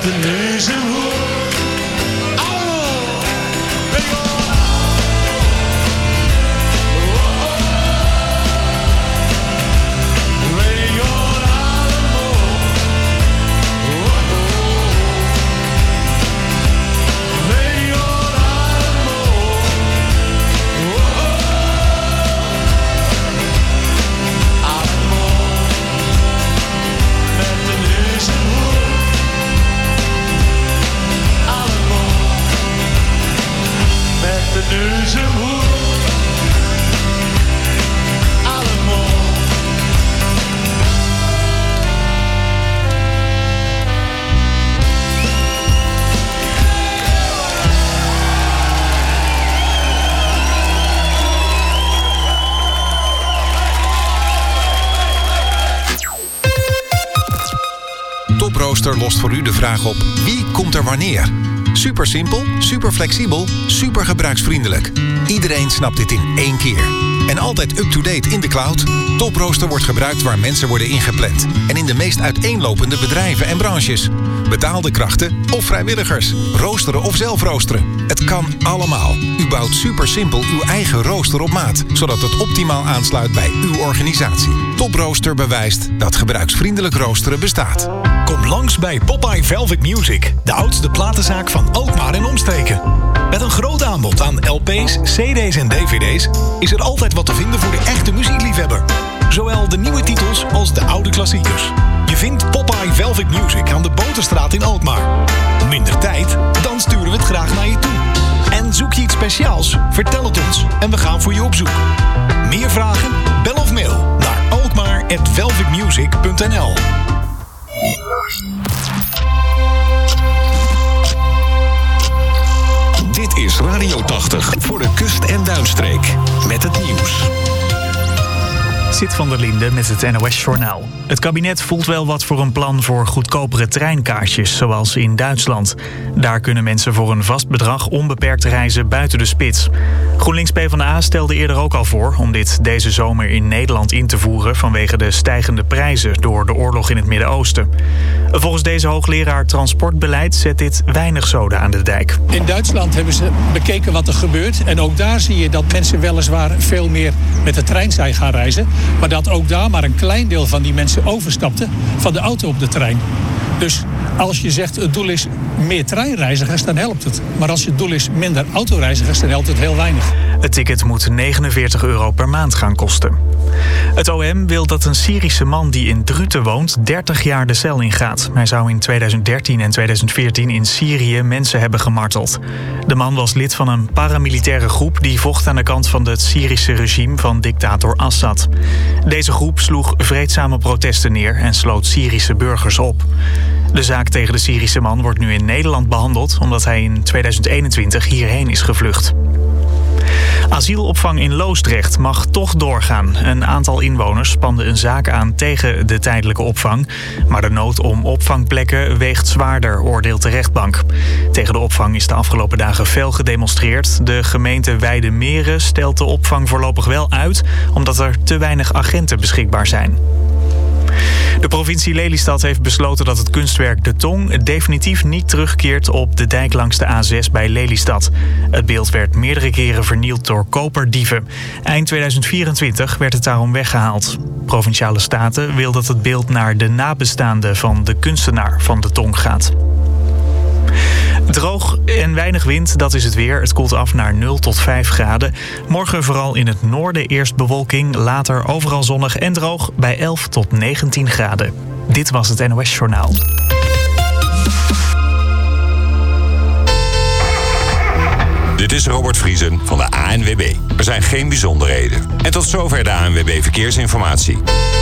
de neus en hoer. Toprooster lost voor u de vraag op: wie komt er wanneer? Super simpel, super flexibel, super gebruiksvriendelijk. Iedereen snapt dit in één keer. En altijd up-to-date in de cloud. Toprooster wordt gebruikt waar mensen worden ingepland. En in de meest uiteenlopende bedrijven en branches. Betaalde krachten of vrijwilligers. Roosteren of zelf roosteren. Het kan allemaal. U bouwt super simpel uw eigen rooster op maat. Zodat het optimaal aansluit bij uw organisatie. Toprooster bewijst dat gebruiksvriendelijk roosteren bestaat. Kom langs bij Popeye Velvet Music. De oudste platenzaak van Alkmaar en omstreken. Met een groot aanbod aan LP's, CD's en DVD's... is er altijd wat te vinden voor de echte muziekliefhebber. Zowel de nieuwe titels als de oude klassiekers. Je vindt Popeye Velvet Music aan de Boterstraat in Alkmaar. Minder tijd? Dan sturen we het graag naar je toe. En zoek je iets speciaals? Vertel het ons en we gaan voor je op zoek. Meer vragen? Bel of mail naar alkmaar@velvetmusic.nl. Dit is Radio 80 voor de kust- en duinstreek. Met het nieuws. Zit van der Linde met het NOS-journaal. Het kabinet voelt wel wat voor een plan voor goedkopere treinkaartjes, zoals in Duitsland. Daar kunnen mensen voor een vast bedrag onbeperkt reizen buiten de spits. GroenLinks PvdA stelde eerder ook al voor om dit deze zomer in Nederland in te voeren vanwege de stijgende prijzen door de oorlog in het Midden-Oosten. Volgens deze hoogleraar transportbeleid zet dit weinig zoden aan de dijk. In Duitsland hebben ze bekeken wat er gebeurt. En ook daar zie je dat mensen weliswaar veel meer met de trein zijn gaan reizen. Maar dat ook daar maar een klein deel van die mensen overstapten van de auto op de trein. Dus als je zegt het doel is meer treinreizigers, dan helpt het. Maar als het doel is minder autoreizigers, dan helpt het heel weinig. Het ticket moet €49 per maand gaan kosten. Het OM wil dat een Syrische man die in Druten woont 30 jaar de cel ingaat. Hij zou in 2013 en 2014 in Syrië mensen hebben gemarteld. De man was lid van een paramilitaire groep die vocht aan de kant van het Syrische regime van dictator Assad. Deze groep sloeg vreedzame protesten neer en sloot Syrische burgers op. De zaak tegen de Syrische man wordt nu in Nederland behandeld omdat hij in 2021 hierheen is gevlucht. Asielopvang in Loosdrecht mag toch doorgaan. Een aantal inwoners spande een zaak aan tegen de tijdelijke opvang. Maar de nood om opvangplekken weegt zwaarder, oordeelt de rechtbank. Tegen de opvang is de afgelopen dagen fel gedemonstreerd. De gemeente Weidemeren stelt de opvang voorlopig wel uit, omdat er te weinig agenten beschikbaar zijn. De provincie Lelystad heeft besloten dat het kunstwerk De Tong definitief niet terugkeert op de dijk langs de A6 bij Lelystad. Het beeld werd meerdere keren vernield door koperdieven. Eind 2024 werd het daarom weggehaald. Provinciale Staten wil dat het beeld naar de nabestaanden van de kunstenaar van De Tong gaat. Droog en weinig wind, dat is het weer. Het koelt af naar 0 tot 5 graden. Morgen vooral in het noorden eerst bewolking, later overal zonnig en droog bij 11 tot 19 graden. Dit was het NOS Journaal. Dit is Robert Vriesen van de ANWB. Er zijn geen bijzonderheden. En tot zover de ANWB Verkeersinformatie.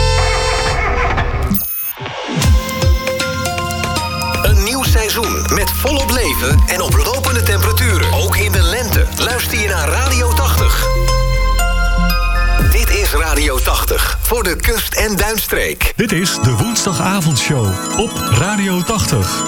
Een nieuw seizoen met volop leven en oplopende temperaturen. Ook in de lente. Luister je naar Radio 80. Dit is Radio 80 voor de kust- en duinstreek. Dit is de woensdagavondshow op Radio 80.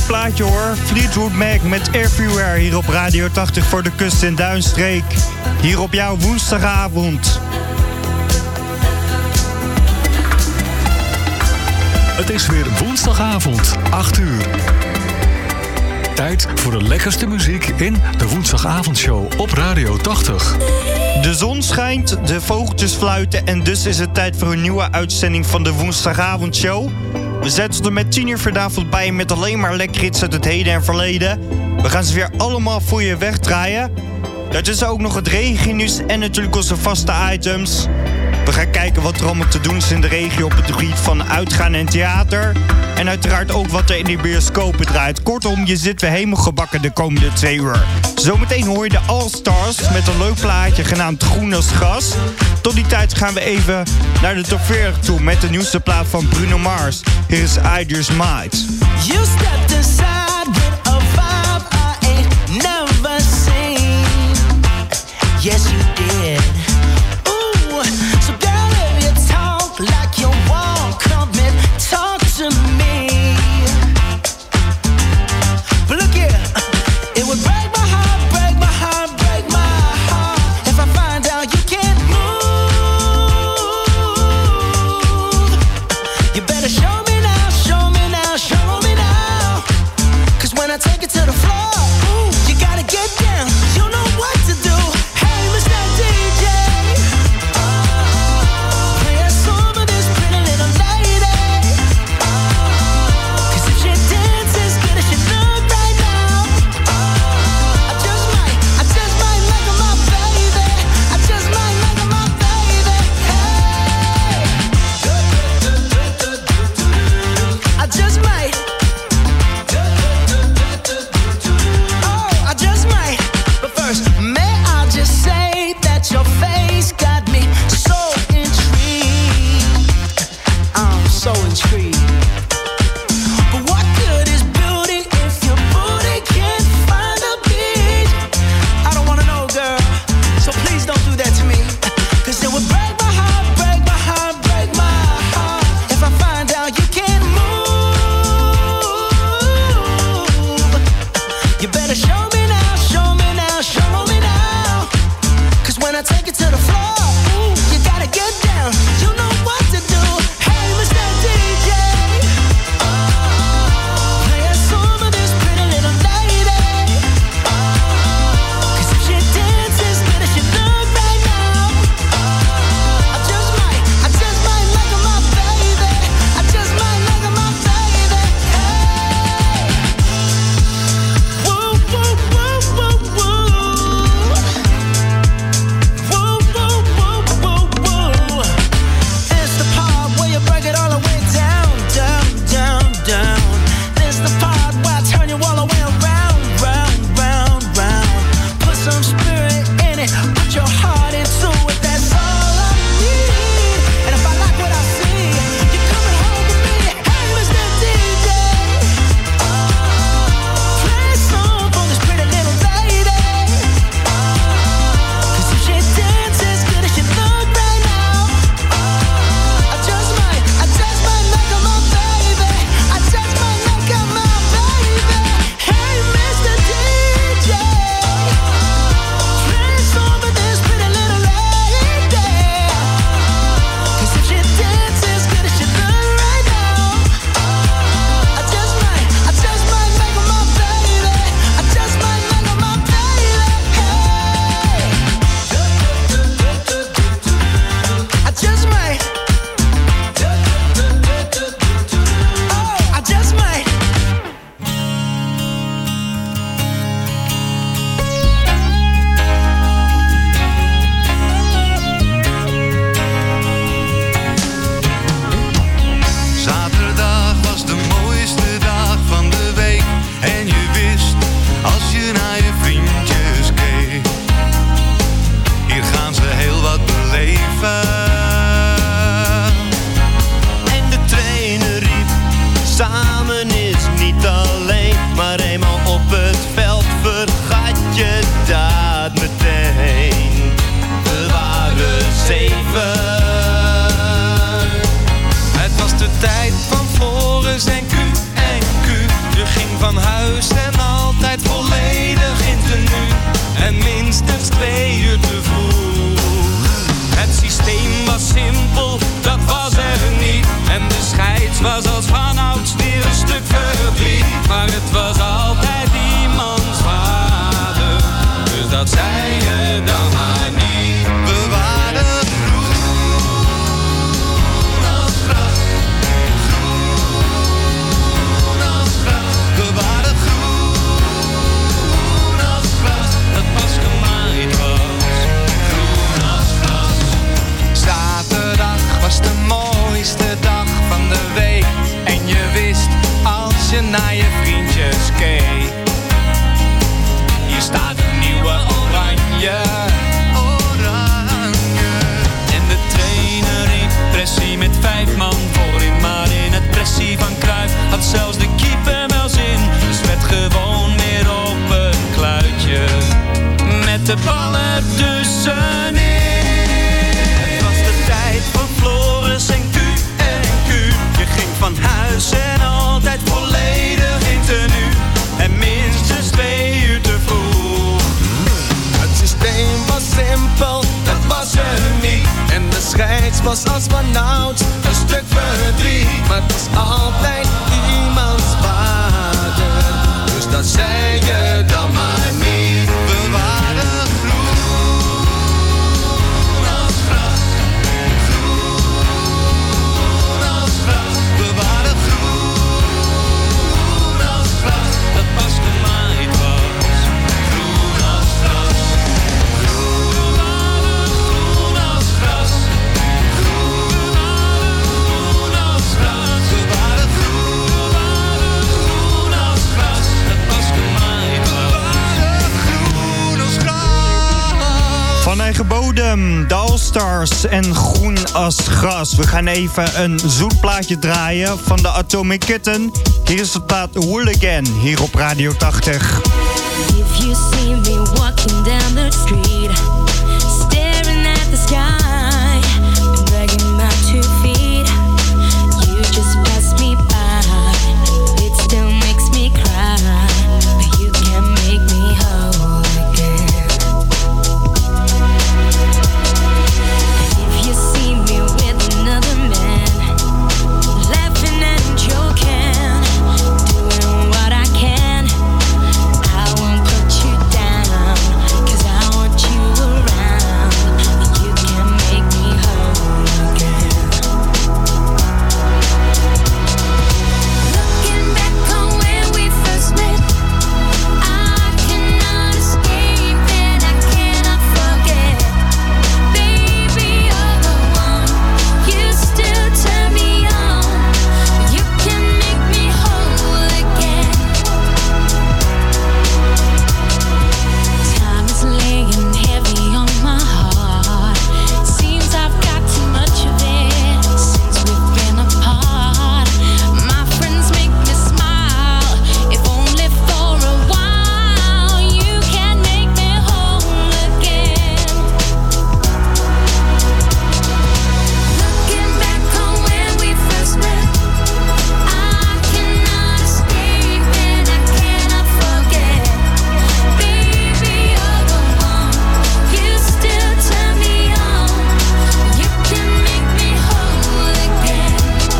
plaatje hoor. Fleetwood Mac met Everywhere hier op Radio 80 voor de Kust- en Duinstreek. Hier op jouw woensdagavond. Het is weer woensdagavond, 8 uur. Tijd voor de lekkerste muziek in de woensdagavondshow op Radio 80. De zon schijnt, de vogeltjes fluiten en dus is het tijd voor een nieuwe uitzending van de woensdagavondshow. We zetten er met 10 uur vanavond bij met alleen maar lekker hits uit het heden en verleden. We gaan ze weer allemaal voor je wegdraaien. Daartussen ook nog het regennieuws en natuurlijk onze vaste items. We gaan kijken wat er allemaal te doen is in de regio op het gebied van uitgaan en theater. En uiteraard ook wat er in de bioscopen draait. Kortom, je zit weer helemaal gebakken de komende 2 uur. Zometeen hoor je de All-Stars met een leuk plaatje genaamd Groen als gras. Tot die tijd gaan we even naar de top 40 toe met de nieuwste plaat van Bruno Mars. Hier is I Just Might. You stepped inside with a vibe I ain't never seen. Yes, you did. Ooh, so girl, if you talk like you walk, come and talk to me. But look here, it would break my heart, break my heart, break my heart if I find out you can't move. You better show me now, show me now, show me now. 'Cause when I take it to the floor, ooh, you gotta get down. You know what to do. Hey, Mr. DJ. 5 man voorin, maar in het pressie van Cruijff had zelfs de keeper wel zin. Dus werd gewoon weer op een kluitje met de bal ertussenin. Het was de tijd van Floris en Q en Q. Je ging van huis en altijd volledig in tenue. En minstens 2 uur te vroeg. Het systeem was simpel, dat was er niet. En de scheids was als vanouds een stuk verdriet. Maar het was altijd iemands vader. Dus dat zei je dan maar niet. We waren groen als gras. Groen als gras. We waren groen als gras. Dat pas gemaaid was. Groen als gras. Groen als gras. Groen als gras. We waren groen als gras. Dat pas gemaaid was. Groen als gras. Van eigen bodem, de All-Stars en Groen als gras. We gaan even een zoet plaatje draaien van de Atomic Kitten. Hier is het plaat Hooligan, hier op Radio 80. If you see me walking down the street, staring at the sky, dragging my 2 feet, you just pass me by. It still makes me cry, but you can make me whole again. If you see me with another man, laughing and joking, doing what I can, I won't put you down, 'cause I want you around. You can make me whole again. Looking back on when we first met, I cannot escape and I cannot forget. Baby, you're the one, you still turn me on. You can make me whole again. Time is laying heavy on my heart. Seems I've got too much of it since we've been apart. My friends make me smile, if only for a while. You can make me whole again. Looking back on when we first met, I cannot escape and I cannot forget. Baby, you're the one, you still turn me on. You can make me whole again.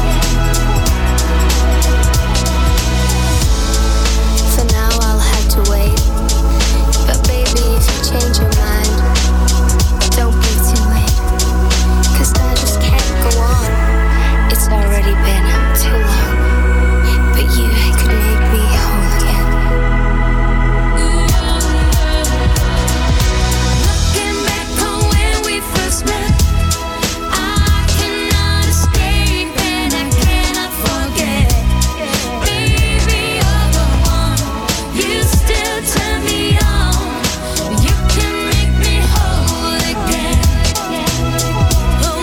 For now I'll have to wait, but baby, if you change your mind, don't be too late, 'cause I just can't go on. It's already been too long, but you could make me whole again. Looking back on when we first met, I cannot escape and I cannot forget. Baby, you're the one, you still turn me on. You can make me whole again. Oh,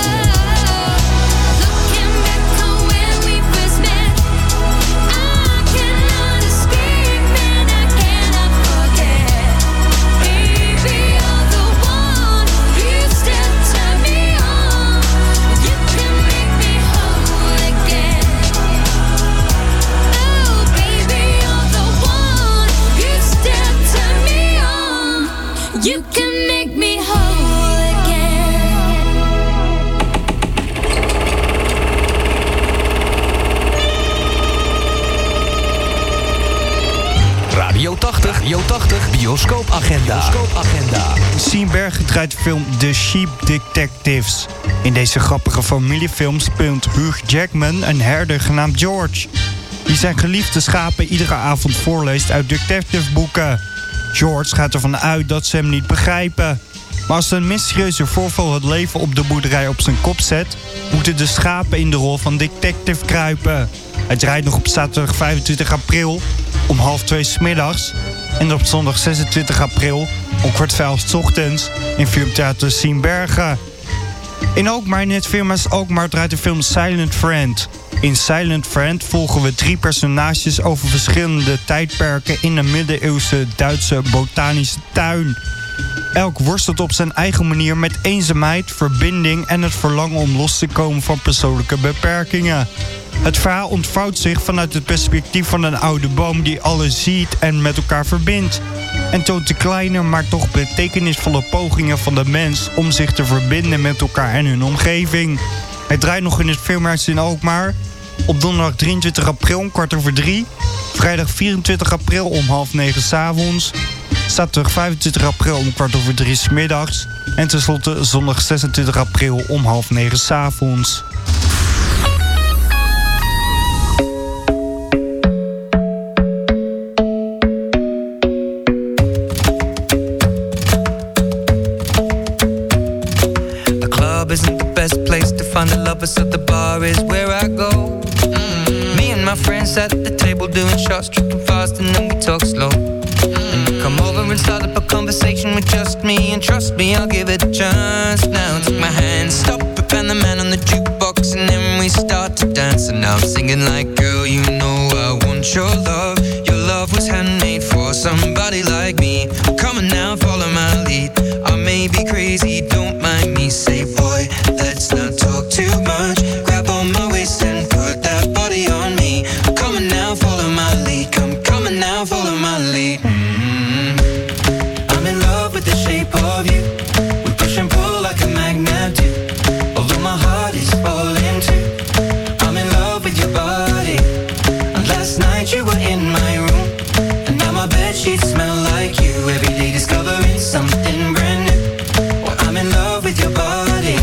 looking back on when we first met, I cannot escape and I cannot forget. Baby, you're the one, you still turn me on. You can make me whole again. Oh, baby, you're the one, you still turn me on. You can make me whole again. Radio 80, bioscoopagenda. Sien Bergen draait de film The Sheep Detectives. In deze grappige familiefilm speelt Hugh Jackman een herder genaamd George, die zijn geliefde schapen iedere avond voorleest uit detectiveboeken. George gaat ervan uit dat ze hem niet begrijpen. Maar als een mysterieuze voorval het leven op de boerderij op zijn kop zet, moeten de schapen in de rol van detective kruipen. Hij draait nog op zaterdag 25 april om 1:30 's middags en op zondag 26 april om 4:15 's ochtends in Filmtheater Sien Bergen. In Alkmaar, in het firma's Alkmaar, draait de film Silent Friend. In Silent Friend volgen we 3 personages over verschillende tijdperken in een middeleeuwse Duitse botanische tuin. Elk worstelt op zijn eigen manier met eenzaamheid, verbinding en het verlangen om los te komen van persoonlijke beperkingen. Het verhaal ontvouwt zich vanuit het perspectief van een oude boom die alles ziet en met elkaar verbindt. En toont de kleine, maar toch betekenisvolle pogingen van de mens om zich te verbinden met elkaar en hun omgeving. Het draait nog in het filmhuis in Alkmaar. Op donderdag 23 april om 3:15. Vrijdag 24 april om 8:30 s'avonds. Zaterdag 25 april om 2:15 's middags. En tenslotte zondag 26 april om 8:30 s'avonds. The club isn't the best place to find the lovers, so the bar is where I go. Me and my friends at the table doing shots, tripping fast and then we talk slow. Come over and start up a conversation with just me. And trust me, I'll give it a chance. Now take my hand, stop it, and the man on the jukebox. And then we start to dance. And now I'm singing like, girl, you know I want your love. Your love was handmade for somebody like me. Come on now, follow my lead. I may be crazy, don't mind me. Say, boy, let's not talk too much. Grab on my waist and put that body on me. Come on now, follow my lead. Come on now, follow my lead. I'm in love with the shape of you. We push and pull like a magnet do. Although my heart is falling too. I'm in love with your body. And last night you were in my room. And now my bedsheets smell like you. Every day discovering something brand new. Well, I'm in love with your body.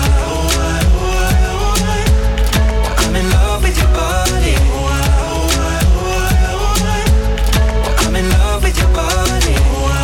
I'm in love with your body. I'm in love with your body.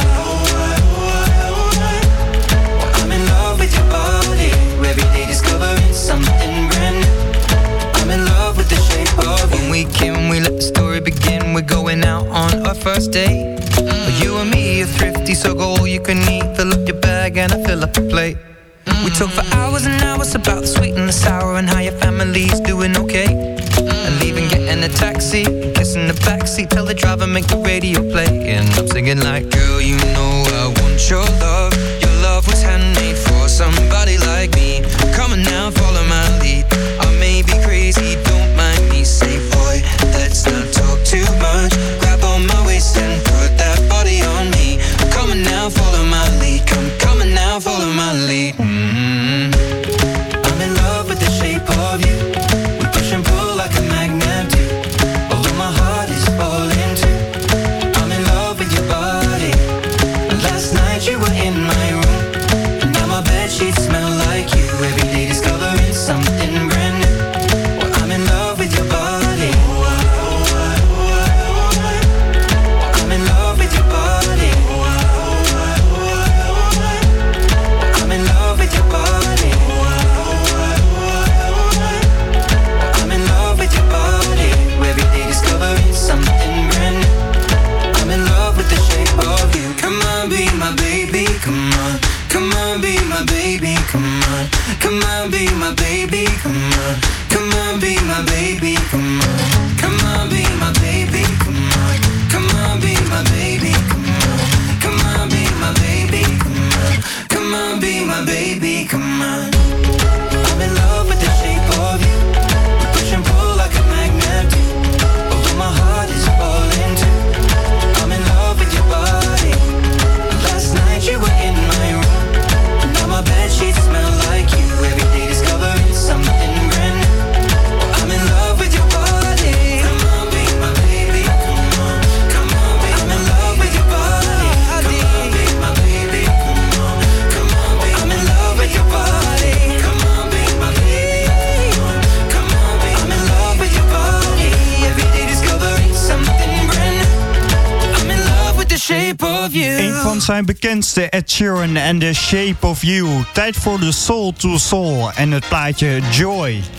I'm in love with your body. Every day discovering something brand new. I'm in love with the shape of you. When we came, we let the story begin. We're going out on our first date. You and me are thrifty, so go all you can eat. Fill up your bag and I fill up the plate. We talk for hours and hours about the sweet and the sour and how your family's doing okay. And leaving, getting a taxi, kissing the backseat, tell the driver make the radio play. And I'm singing like, girl, you know I want your love. Your love was handmade for somebody like me. Come on now, follow my lead. I may be crazy, don't mind me. Say, boy, let's not talk too much. Grab on my waist and put that body on me. Come on now, follow my lead. Come on now, follow my lead. I'm in love with the shape of you. We push and pull like a magnet do. Although my heart is falling too. I'm in love with your body. Last night you were in my room. And now my bedsheets smell like you. Every day discovering something brand new. Well, I'm in love with your body. I'm in love with your body. I'm in love with your body. I'm in love with your body. Every day discovering something brand new. I'm in love with the shape of you. Come on, be my baby, come on. Come on, be my baby, come on. Come on, be my baby, come on. Come on, be my baby, come on. Come on, be my baby, come on. Come on, be my baby, come on. Come on, be my baby, come on. Come on, be my baby, come on. I'm in love with the shape of you. We push and pull like a magnet do. Although my heart is falling too. I'm in love with your body. Last night you were in my room. And now my bedsheets smell like you. Every day discovering something brand new. Well, I'm in love with your body. Come on, be my baby, come on. Come on, be I'm in love with your body. Come on, be my baby, come on. Come on, be I'm in love with your body. Come on, be my baby, come on. Come on, be I'm in love with your body. Every day discovering something brand new. I'm in love with the shape of you. Een van zijn bekendste, Ed Sheeran en The Shape of You. Tijd voor de Soul to Soul en het plaatje Joy. New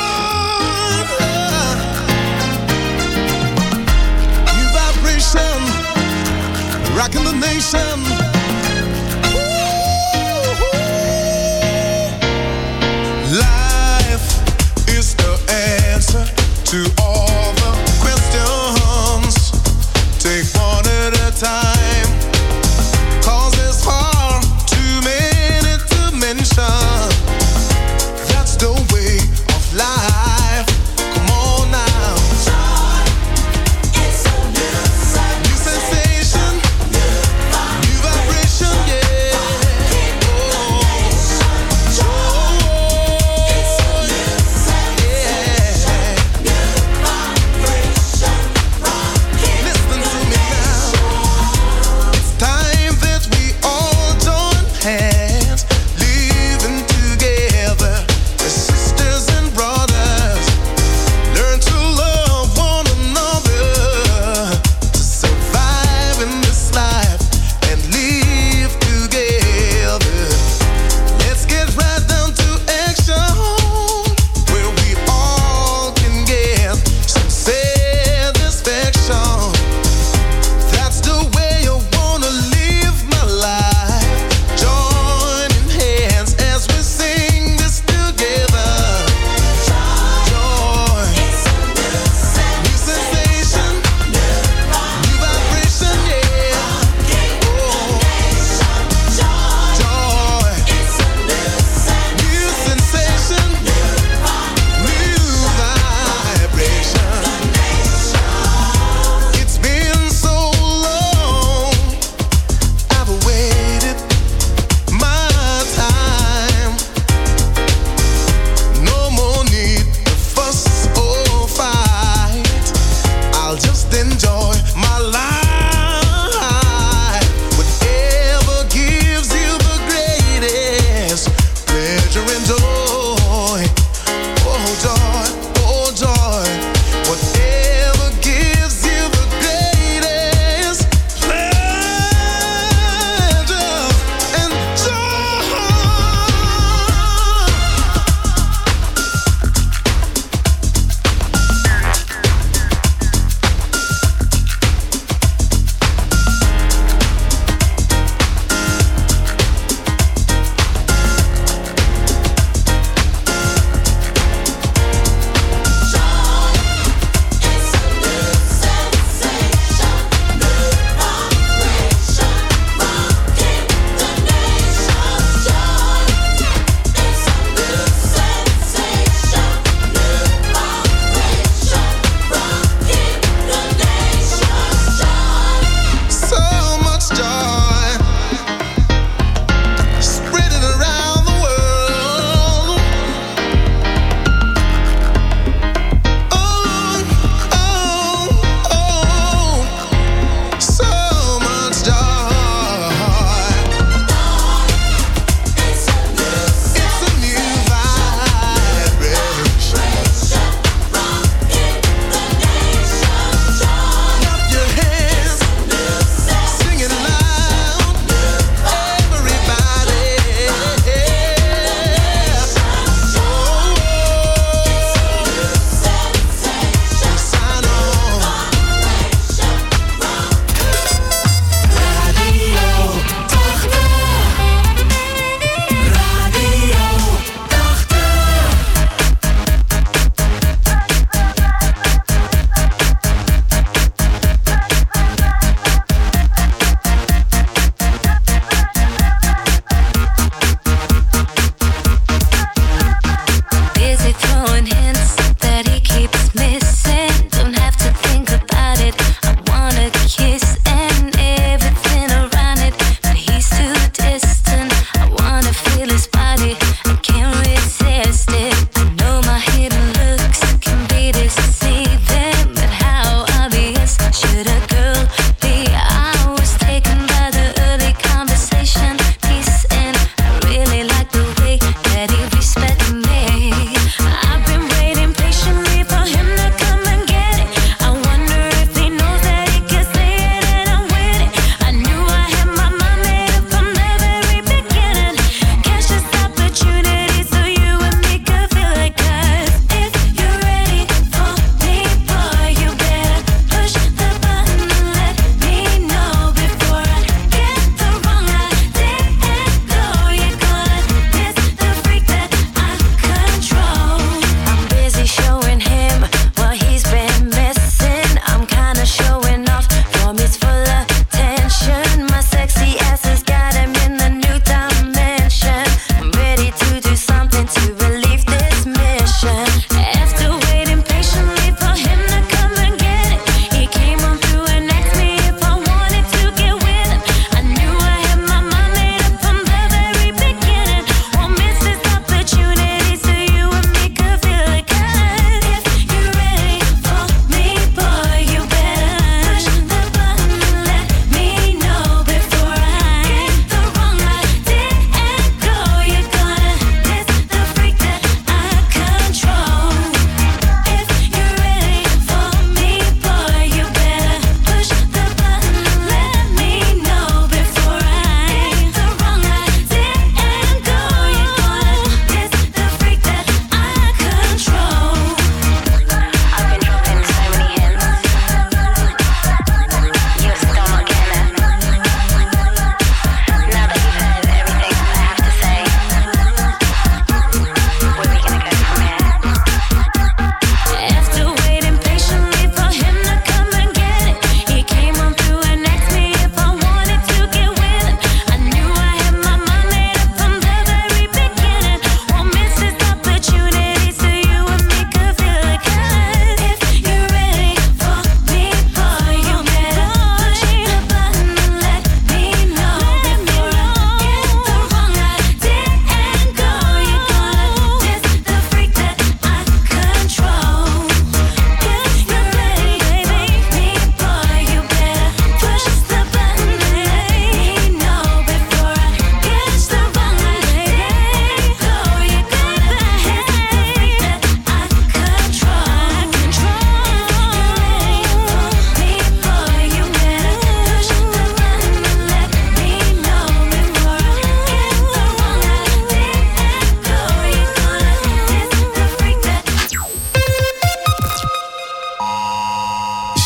vibration, rocking the nation.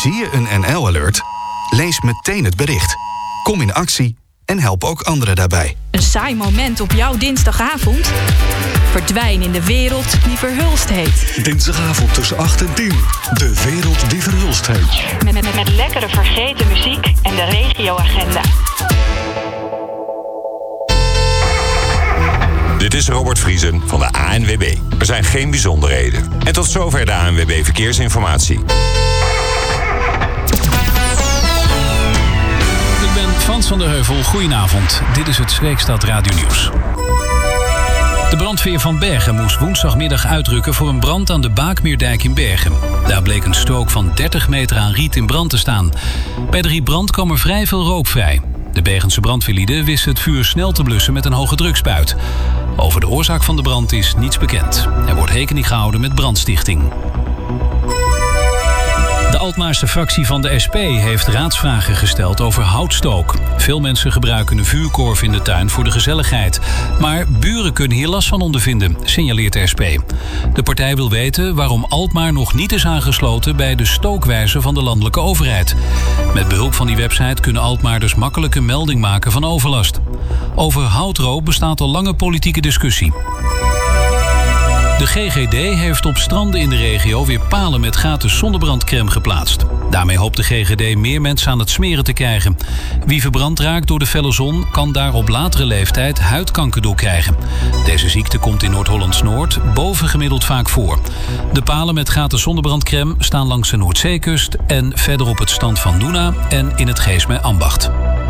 Zie je een NL-alert? Lees meteen het bericht. Kom in actie en help ook anderen daarbij. Een saai moment op jouw dinsdagavond? Verdwijn in de wereld die verhulst heet. Dinsdagavond tussen 8 en 10. De wereld die verhulst heet. Met lekkere vergeten muziek en de regioagenda. Dit is Robert Vriesen van de ANWB. Er zijn geen bijzonderheden. En tot zover de ANWB Verkeersinformatie. Ik ben Frans van der Heuvel. Goedenavond. Dit is het Zweekstad Radio Nieuws. De brandweer van Bergen moest woensdagmiddag uitrukken voor een brand aan de Baakmeerdijk in Bergen. Daar bleek een strook van 30 meter aan riet in brand te staan. Bij de rietbrand kwam er vrij veel rook vrij. De Bergense brandweerlieden wisten het vuur snel te blussen met een hoge drukspuit. Over de oorzaak van de brand is niets bekend. Er wordt rekening gehouden met brandstichting. De Alkmaarse fractie van de SP heeft raadsvragen gesteld over houtstook. Veel mensen gebruiken een vuurkorf in de tuin voor de gezelligheid. Maar buren kunnen hier last van ondervinden, signaleert de SP. De partij wil weten waarom Alkmaar nog niet is aangesloten bij de stookwijzer van de landelijke overheid. Met behulp van die website kunnen Alkmaarders makkelijk een melding maken van overlast. Over houtroop bestaat al lange politieke discussie. De GGD heeft op stranden in de regio weer palen met gratis zonnebrandcrème geplaatst. Daarmee hoopt de GGD meer mensen aan het smeren te krijgen. Wie verbrand raakt door de felle zon kan daar op latere leeftijd huidkanker door krijgen. Deze ziekte komt in Noord-Hollands-Noord bovengemiddeld vaak voor. De palen met gratis zonnebrandcrème staan langs de Noordzeekust en verder op het strand van Doena en in het Geesmeijer-ambacht.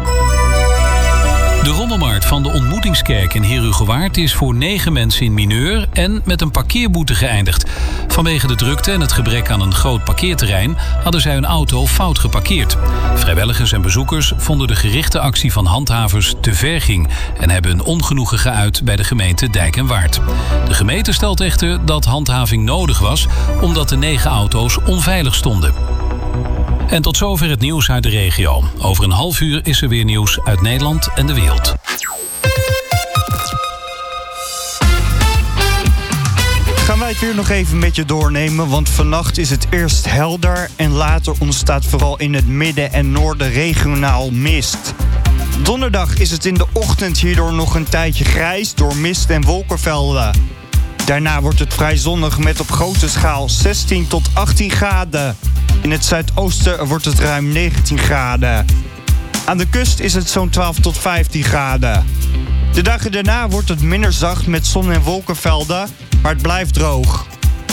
De rommelmarkt van de Ontmoetingskerk in Herugewaard is voor 9 mensen in mineur en met een parkeerboete geëindigd. Vanwege de drukte en het gebrek aan een groot parkeerterrein hadden zij hun auto fout geparkeerd. Vrijwilligers en bezoekers vonden de gerichte actie van handhavers te ver ging en hebben hun ongenoegen geuit bij de gemeente Dijk en Waard. De gemeente stelt echter dat handhaving nodig was omdat de 9 auto's onveilig stonden. En tot zover het nieuws uit de regio. Over een half uur is er weer nieuws uit Nederland en de wereld. Gaan wij het weer nog even met je doornemen, want vannacht is het eerst helder en later ontstaat vooral in het midden en noorden regionaal mist. Donderdag is het in de ochtend hierdoor nog een tijdje grijs door mist en wolkenvelden. Daarna wordt het vrij zonnig met op grote schaal 16 tot 18 graden. In het zuidoosten wordt het ruim 19 graden. Aan de kust is het zo'n 12 tot 15 graden. De dagen daarna wordt het minder zacht met zon- en wolkenvelden, maar het blijft droog.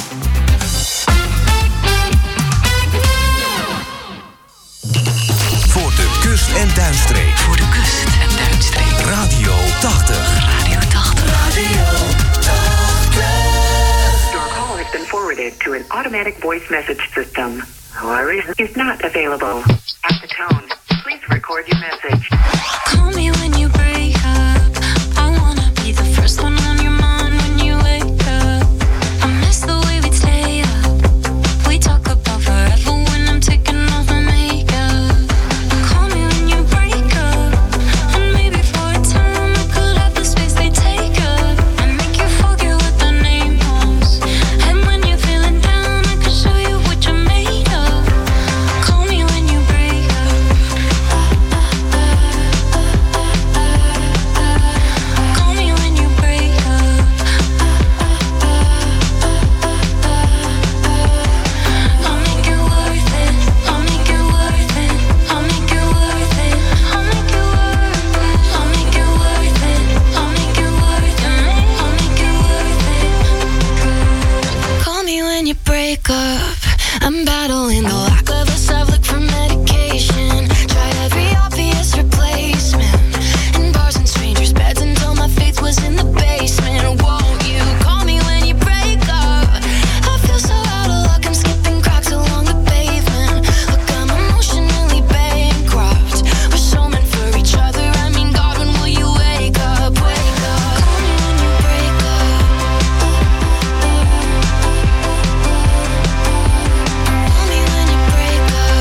Voor de kust- en duinstreek. Voor de kust- en duinstreek. Radio 80. Radio 80. Radio 80. Your call has been forwarded to an automatic voice message system. However, is not available. At the tone, please record your message. Call me when you break up. I wanna be the first one on your mind when you wake up. I miss the way we'd stay up. We talk about forever when I'm taking off my makeup. Call me when you break up. And maybe for a time I could have the space they take up. And make you forget what the name was. And when you're feeling down, I can show you what you're made of. Call me when you break up. Call me when you break up. I'll make it worth it. I'll make it worth it. I'll make it worth it. I'll make it worth it. I'll make it worth it. I'll make it worth it. I'll make it worth it. Call me when you break up. I'm battling the lack of a Savlik for medication. Tried every obvious replacement. In bars and strangers' beds until my faith was in the basement. Won't you call me when you break up? I feel so out of luck, I'm skipping cracks along the pavement. Look, I'm emotionally bankrupt. We're so meant for each other. I mean, God, when will you wake up? Wake up. Call me when you break up. Call me when you break up.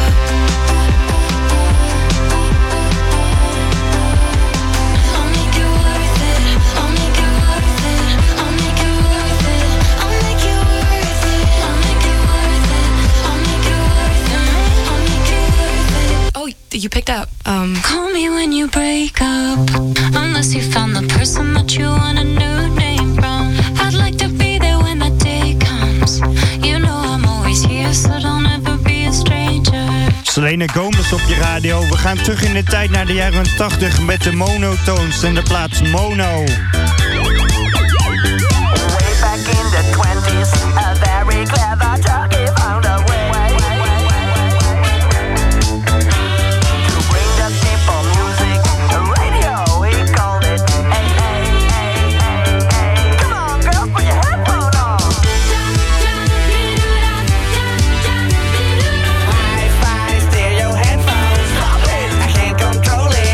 you picked up. Call me when you break up, unless you found the person that you want a new name from. I'd like to be there when that day comes. You know I'm always here, so don't ever be a stranger. Selena Gomez op je radio. We gaan terug in de tijd naar de jaren 80 met de Monotones en de plaats Mono. Way back in the 20s, a very clever jockey found a way to bring the people music. Radio, he called it. Hey, hey, hey, hey, hey. Come on, girls, put your headphone on. Hi-fi stereo headphones, stop it, I can't control it.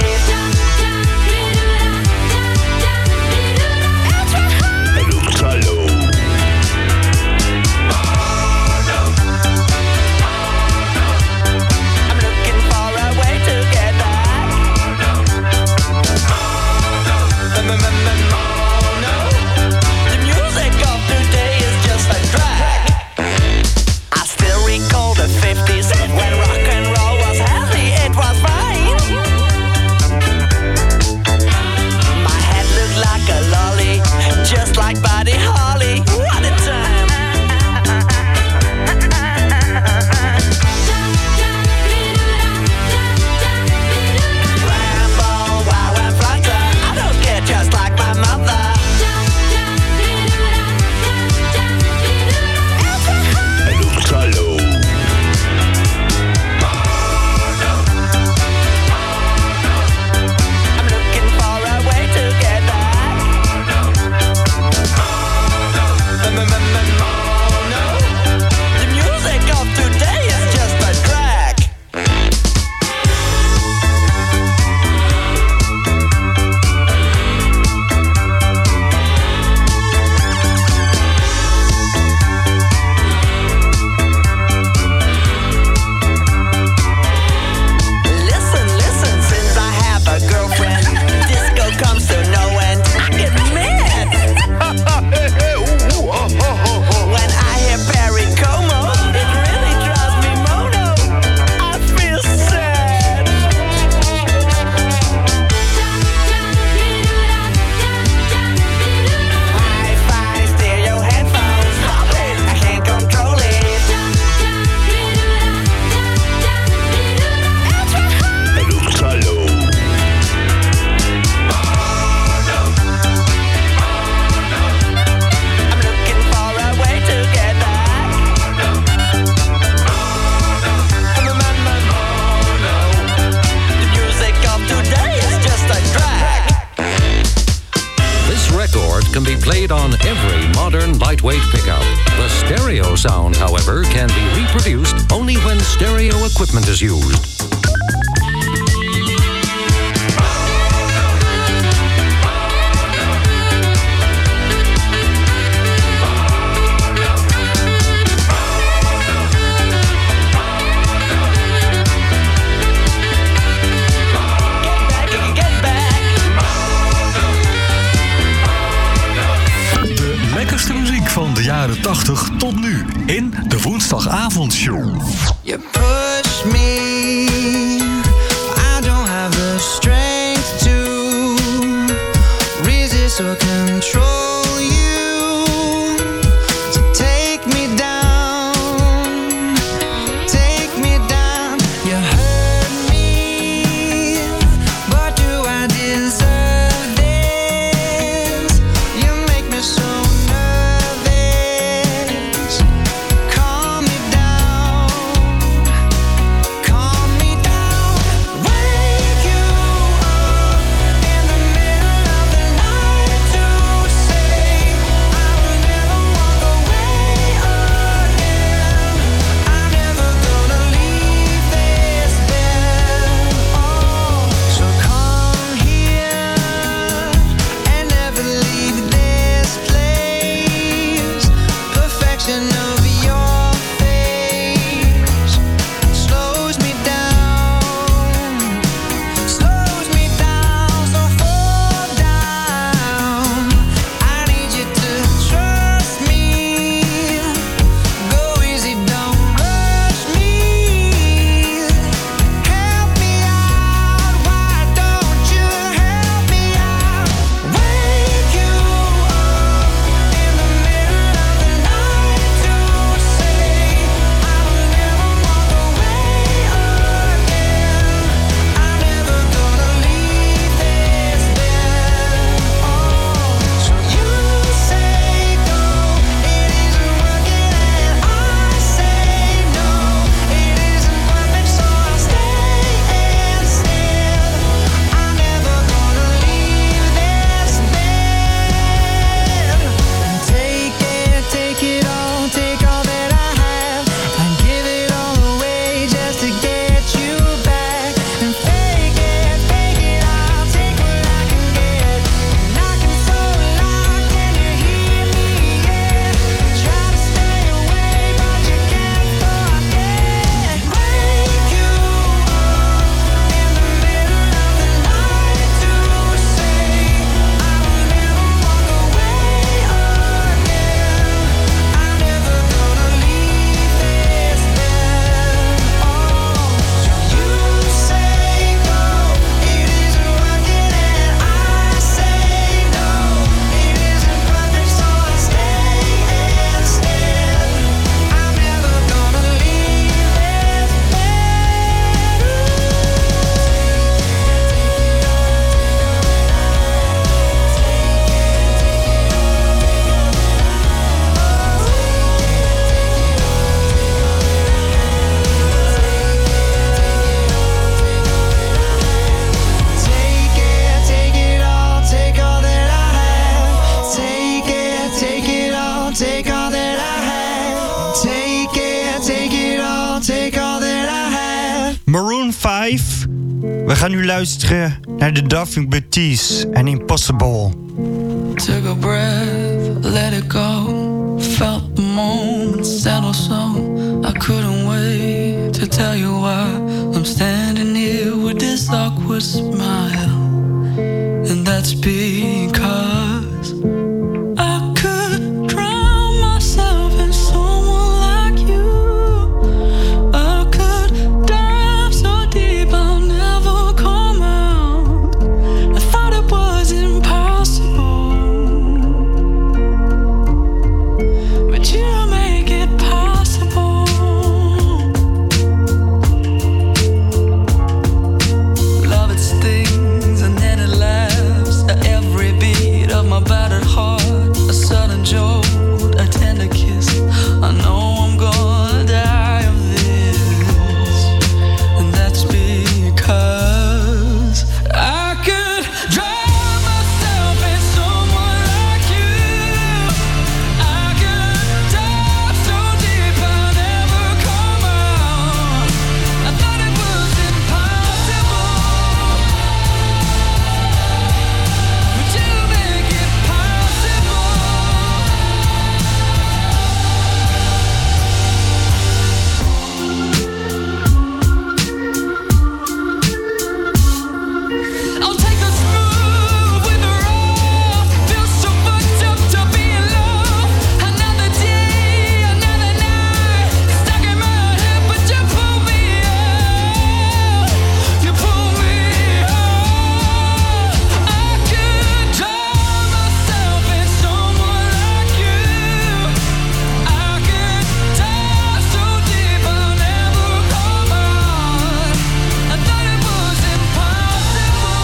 Like Buddy Holly, what a time! Rambo, wow and flutter, I don't get just like my mother. I'm looking for a way to get back. The music of today is just a track. Listen, since I have a girlfriend, disco comes to no end. I get mad when I hear Perry Como. It really drives me mono. I feel sad. Hi-fi stereo headphones, stop it, I can't control it. I'm looking for a way to get back. The music of today is just a track. This record can be played on every modern lightweight pickup. The stereo sound, however, can be reproduced only when stereo equipment is used. De lekkerste muziek van de jaren 80 tot nu in de Woensdagavondshow. You push me, I don't have the strength to resist or control you. So take me down, take me down. You hurt me, but do I deserve this? You make me so nervous. Calm me down, calm me down. Wake you up in the middle of the night to say Maroon 5. We gaan nu luisteren naar de Daphne Baptiste en Impossible. Took a breath, let it go. Felt the moment settle so I couldn't wait to tell you why I'm standing here with this awkward smile. And that's because I could drown myself in someone like you. I could dive so deep I'll never come out. I thought it was impossible, but you make it possible. Love it stings and then it laughs at every beat of my battered heart. A sudden jolt, a tender kiss. I know I'm gonna die of this, and that's because I could drown myself in someone like you. I could dive so deep I'll never come out. I thought it was impossible, but you make it possible. I'll take the smooth with the rough. Feel so fucked up to be in love. Another day, another night, stuck in my head, but you pull me out. You pull me out. I could drown myself in someone like you. I could dive so deep I'll never come out. I thought it was impossible,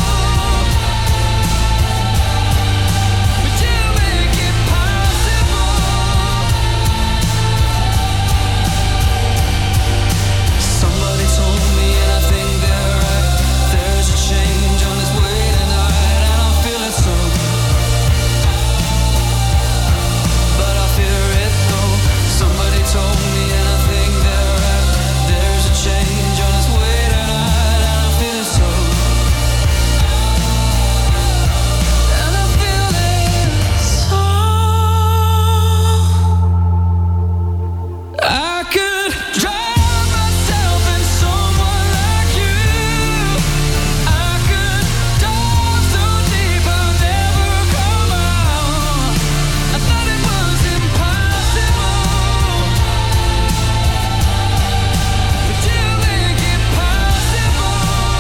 but you make it possible. Somebody told me, and I think they're right. There's a change on its way tonight, and I'm feeling so. But I fear it though. Somebody told me, and I think they're right. There's a change on its way tonight, and I'm feeling so. And I'm feeling so. I could drown myself in someone like you. I could dive so deep I'll never come out. I thought it was impossible, but you make it possible.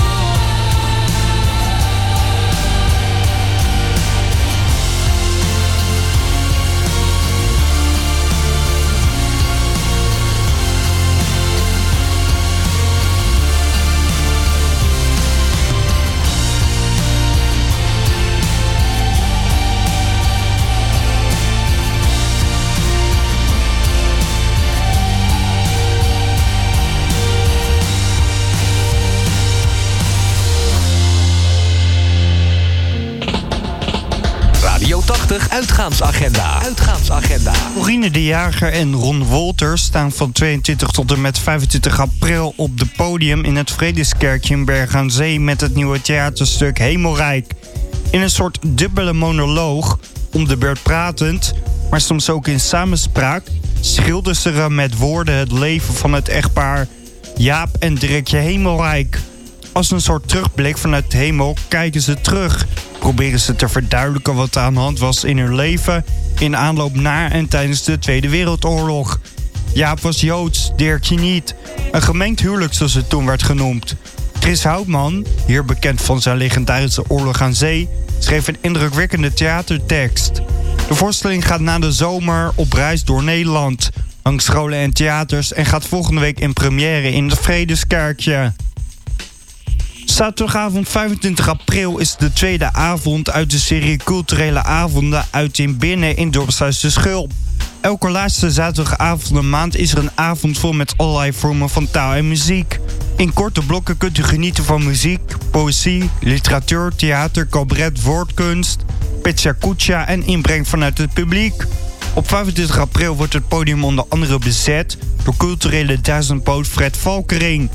Radio 80 Uitgaansagenda. Corine de Jager en Ron Wolters staan van 22 tot en met 25 april op het podium in het Vredeskerkje in Bergen aan Zee met het nieuwe theaterstuk Hemelrijk. In een soort dubbele monoloog, om de beurt pratend, maar soms ook in samenspraak, schilderen ze met woorden het leven van het echtpaar Jaap en Direkje Hemelrijk. Als een soort terugblik vanuit de hemel kijken ze terug. Proberen ze te verduidelijken wat er aan de hand was in hun leven in aanloop naar en tijdens de Tweede Wereldoorlog. Jaap was Joods, Dirkje niet. Een gemengd huwelijk zoals het toen werd genoemd. Chris Houtman, hier bekend van zijn legendarische Oorlog aan Zee, schreef een indrukwekkende theatertekst. De voorstelling gaat na de zomer op reis door Nederland, langs scholen en theaters en gaat volgende week in première in het Vredeskerkje. Zaterdagavond 25 april is de tweede avond uit de serie culturele avonden uit in Binnen in Dorpshuis de Schulp. Elke laatste zaterdagavond van de maand is er een avond vol met allerlei vormen van taal en muziek. In korte blokken kunt u genieten van muziek, poëzie, literatuur, theater, cabaret, woordkunst, pizza kucha en inbreng vanuit het publiek. Op 25 april wordt het podium onder andere bezet door culturele duizendpoot Fred Valkering.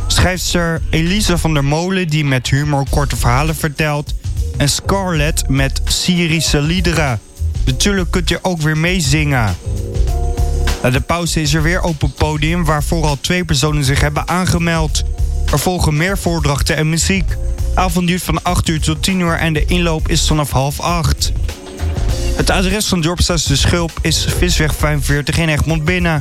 Schrijfster Elise van der Molen die met humor korte verhalen vertelt. En Scarlett met Syrische liederen. Natuurlijk kunt je ook weer meezingen. Na de pauze is er weer open podium waar vooral 2 personen zich hebben aangemeld. Er volgen meer voordrachten en muziek. De avond duurt van 8 uur tot 10 uur en de inloop is vanaf 7:30. Het adres van Dorpshuis de Schulp is Visweg 45 in Egmond Binnen.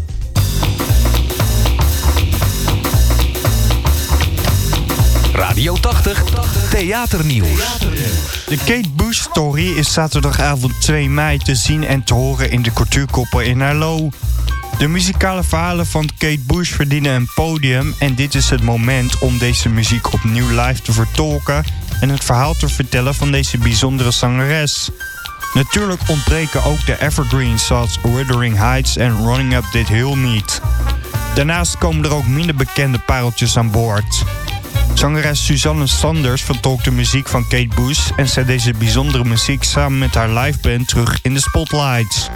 Radio 80, Theaternieuws. De Kate Bush Story is zaterdagavond 2 mei te zien en te horen in de Cultuurkoppel in Herlo. De muzikale verhalen van Kate Bush verdienen een podium en dit is het moment om deze muziek opnieuw live te vertolken en het verhaal te vertellen van deze bijzondere zangeres. Natuurlijk ontbreken ook de evergreens zoals Wuthering Heights en Running Up That Hill niet. Daarnaast komen er ook minder bekende pareltjes aan boord. Zangeres Suzanne Sanders vertolkt de muziek van Kate Bush en zet deze bijzondere muziek samen met haar liveband terug in de spotlights.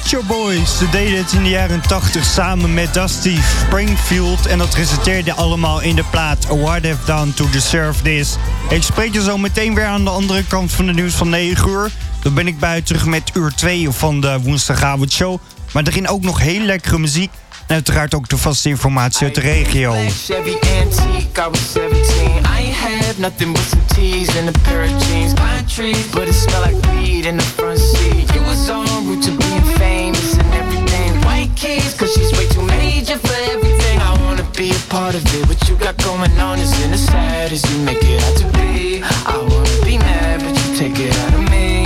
Pet Shop Boys. Ze deden het in de jaren 80 samen met Dusty Springfield. En dat resulteerde allemaal in de plaat What Have Done To Deserve This. Ik spreek je zo meteen weer aan de andere kant van de nieuws van 9 uur. Dan ben ik bij u terug met uur 2 van de woensdagavondshow. Maar erin ook nog heel lekkere muziek. En uiteraard ook de vaste informatie uit de regio. Chevy antique, I was 17. I ain't had nothing but some teas and a pair of jeans. Pine trees, but it smelled like weed in the front seat. You was en route to being famous and everything. White keys, cause she's way too major for everything. I wanna be a part of it. What you got going on isn't as sad as you make it out to be. I wanna be mad, but you take it out of me.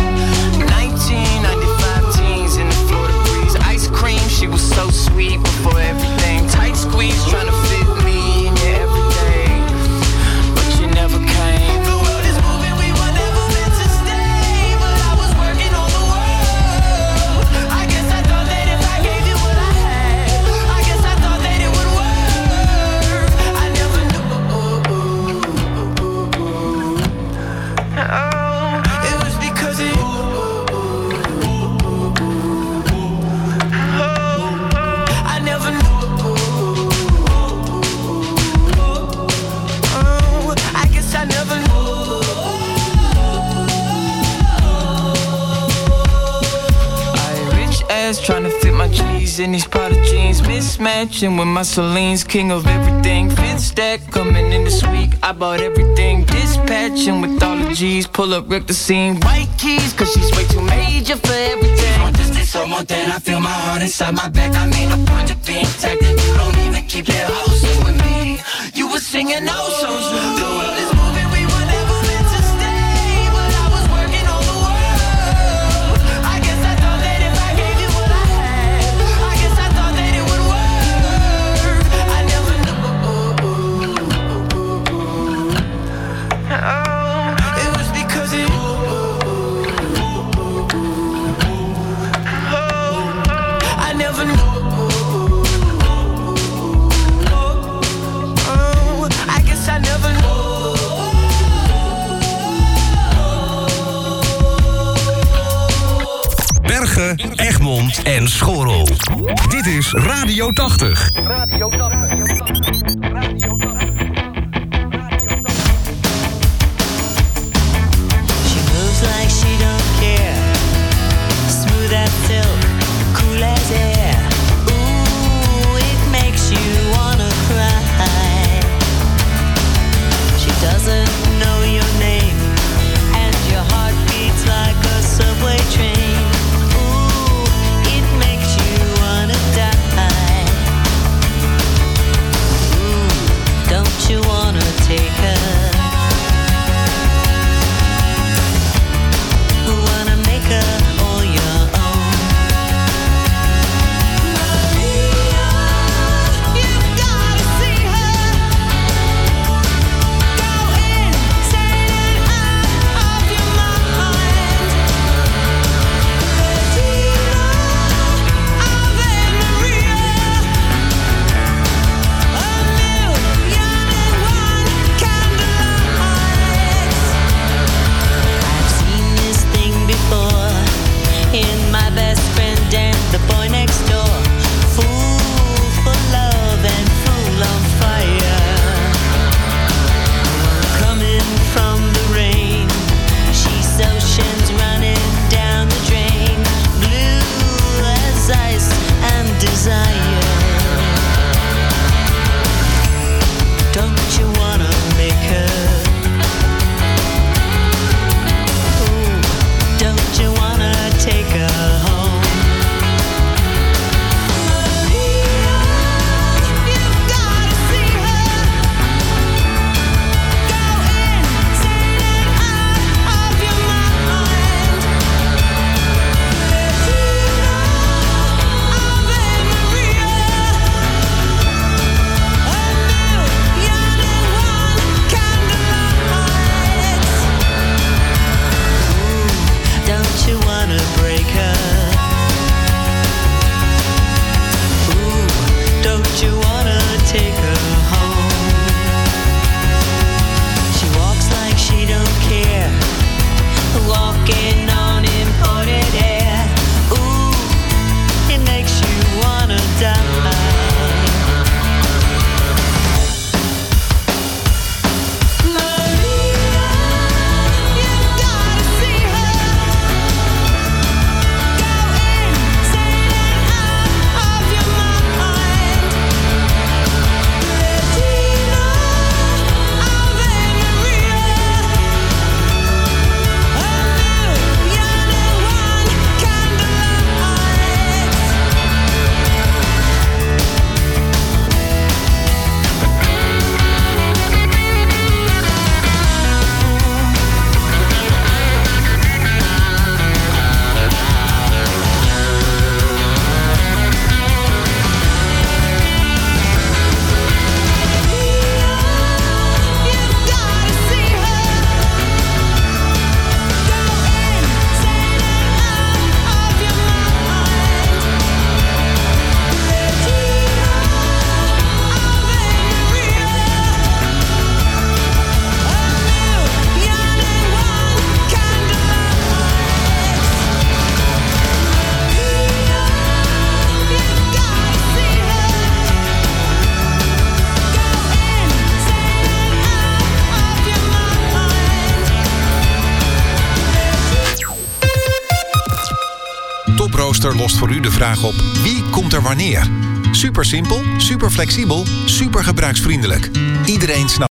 1995 teens in the Florida breeze. Ice cream, she was so sweet before everything. Tight squeeze, trying to fit me in your everyday, but you never came. The world is moving, we were never meant to stay, but I was working on the world. I guess I thought that if I gave you what I had, I guess I thought that it would work. I never knew. Oh, it was because of you. Trying to fit my G's in these pot of jeans, mismatching with my Celine's, king of everything. Fifth stack coming in this week, I bought everything. Dispatching with all the G's, pull up, wreck the scene. White keys, cause she's way too major for everything. Want this, so more than I feel my heart inside my back. I mean, no point of being tagged, and you don't even keep that hosting with me. You were singing those songs. The world is moving, we were never meant to stay, but I was working on the world. I guess I thought that if I gave you what I had, I guess I thought that it would work. I never knew. Oh, it was because of you. Oh, I never knew. Bergen, Egmond en Schorrel. Dit is Radio 80. Radio 80. She moves like she don't care. Smooth as silk, cool as air. Ooh, it makes you wanna cry. She doesn't know your name, and your heart beats like a subway train. Ooh, it makes you wanna die. Ooh. Toprooster lost voor u de vraag op: wie komt er wanneer? Super simpel, super flexibel, super gebruiksvriendelijk. Iedereen snapt